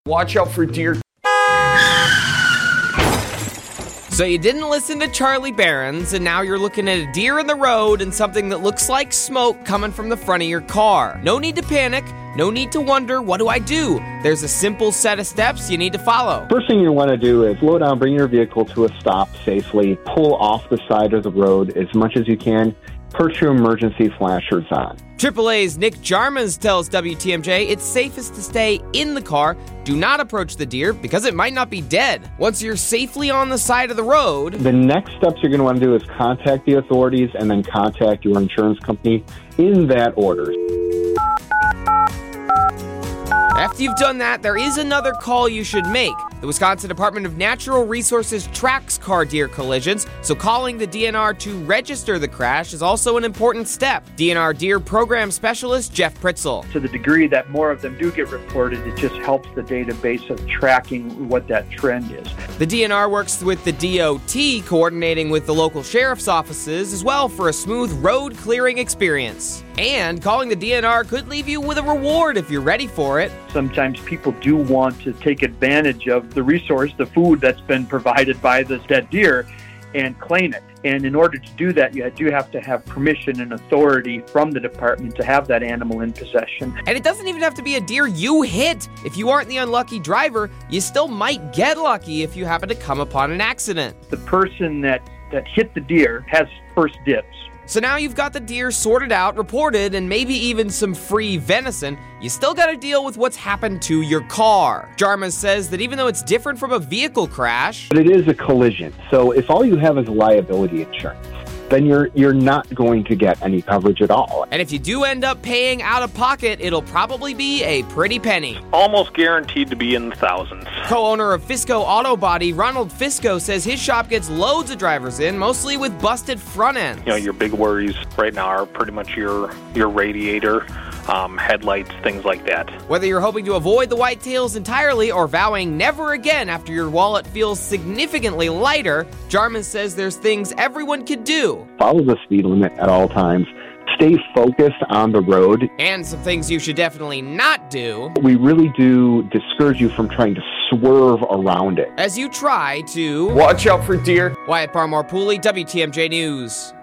Watch out for deer. So you didn't listen to Charlie Barron's, and now you're looking at a deer in the road and something that looks like smoke coming from the front of your car. No need to panic. No need to wonder, what do I do? There's a simple set of steps you need to follow. First thing you want to do is slow down, bring your vehicle to a stop safely, pull off the side of the road as much as you can, put your emergency flashers on. AAA's Nick Jarmans tells WTMJ it's safest to stay in the car. Do not approach the deer because it might not be dead. Once you're safely on the side of the road, the next steps you're going to want to do is contact the authorities and then contact your insurance company in that order. After you've done that, there is another call you should make. The Wisconsin Department of Natural Resources tracks car deer collisions, so calling the DNR to register the crash is also an important step. DNR Deer Program Specialist Jeff Pritzel. To the degree that more of them do get reported, it just helps the database of tracking what that trend is. The DNR works with the DOT, coordinating with the local sheriff's offices as well for a smooth road clearing experience. And calling the DNR could leave you with a reward if you're ready for it. Sometimes people do want to take advantage of the resource, the food that's been provided by this dead deer, and claim it. And in order to do that, you do have to have permission and authority from the department to have that animal in possession. And it doesn't even have to be a deer you hit. If you aren't the unlucky driver, you still might get lucky if you happen to come upon an accident. The person that hit the deer has first dibs. So now you've got the deer sorted out, reported, and maybe even some free venison. You still got to deal with what's happened to your car. Jarmas says that even though it's different from a vehicle crash, but it is a collision. So if all you have is liability insurance, then you're not going to get any coverage at all. And if you do end up paying out of pocket, it'll probably be a pretty penny. Almost guaranteed to be in the thousands. Co-owner of Fisco Auto Body, Ronald Fisco, says his shop gets loads of drivers in, mostly with busted front ends. You know, your big worries right now are pretty much your radiator, headlights, things like that. Whether you're hoping to avoid the whitetails entirely or vowing never again after your wallet feels significantly lighter, Jarman says there's things everyone could do. Follow the speed limit at all times. Stay focused on the road. And some things you should definitely not do. We really do discourage you from trying to swerve around it. As you try to watch out for deer. Wyatt Barmore Pooley, WTMJ News.